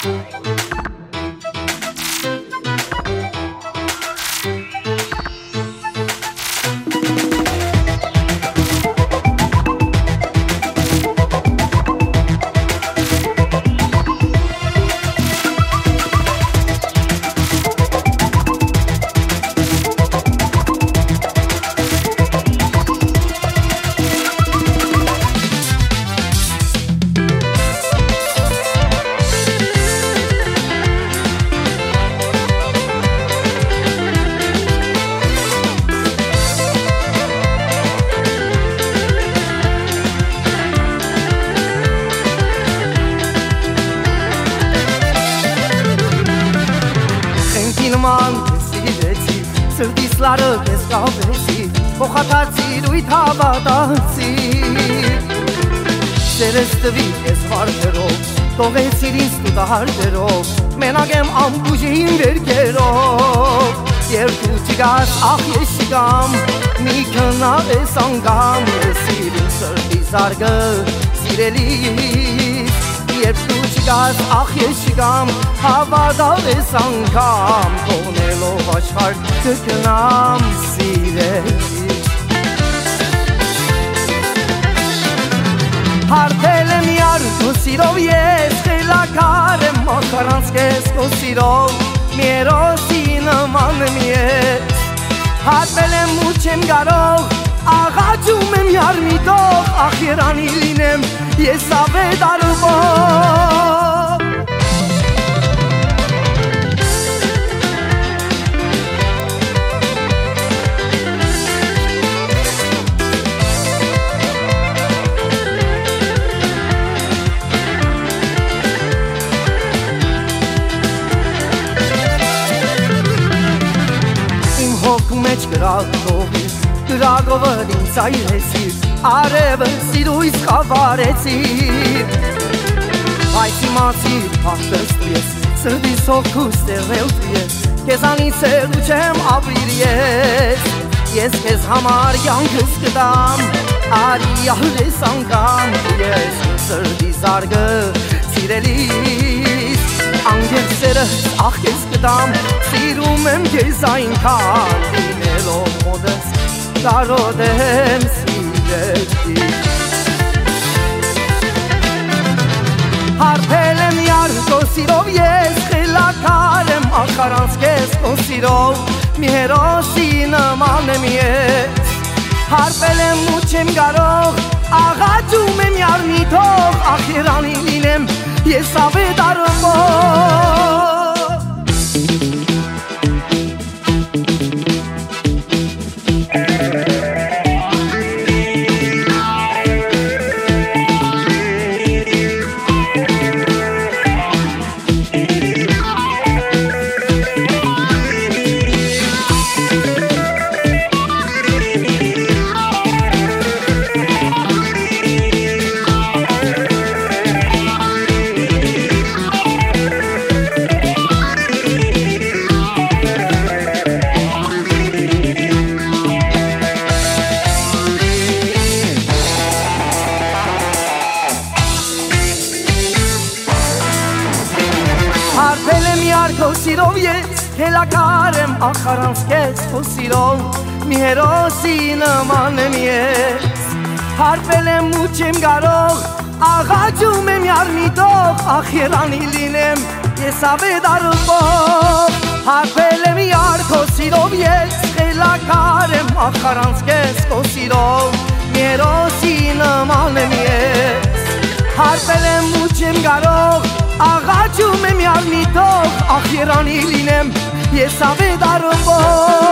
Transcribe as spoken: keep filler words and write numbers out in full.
Սրտիս լարը կես կավեցի, փոխատացի դույթ հավատացի Սերես տվի կես վարդերով, տողեցիր ինձ տուտահարդերով Մենակ եմ ամբուժին վերքերով Երկու չգաս ախ ես չգամ, մի կնա ես անգամ Ես սիրում սրտի զարգը սիրելիս Երկու չգաս ախ ես չգամ, հավատալ ես անգամ Թողնելով աշխարհ կգնամ սիրելիս Հարդել եմ յարդու սիրով ես Խելակար եմ մոխարանց կես քո սիրով Մի երոսի նման եմ ես Հատվել եմ ու չեմ կարող Աղաչում եմ յարմիտով Ախ երանի լինեմ ես ավետ արվով մեջ գրալ թողիր Գրագովը ինձ այրեցիր Արևը սիրույս խավարեցիր Այս իմացիր պարտես ես Սրդիս հոգուս տեղել ես Կեզանից էլ ու չեմ ապրիր ես Ես կեզ համար յանքս կտամ Արի ահլես անգամ Ես սրդի զարգը սիրելիս Անգեր սերս ախ կեզ կտամ Սիրում եմ կեզ այնքան Լինելով մոդս կարոտ եմ սիրելիս Հարդել եմ յարդո սիրով ես Խելակար եմ ախարանց կեզ քո սիրով Մի հերոսի նման եմ ես Հարվել եմ ու չեմ կարող Աղաչում եմ յարմիտով Ախ երանի լինեմ ես ավետ արվով Հարդել եմ յարդո սիրով ես Խելակար եմ ախարանց կեզ քո սիրով Մի հերոսի նման եմ ես Հարվել եմ ու չեմ կարող Աղաչում եմ յարմիտով Ախ երանի լինեմ ես ավետ արվով Հարվել եմ յարդո սիրով ես Խելակար եմ ախարանց կեզ քո սիրով Մի հերոսի նման եմ ես Հարվել եմ ու չեմ կարող Աղաչում եմ յարմիտով Ախ երանի լինեմ ես ավետ արվով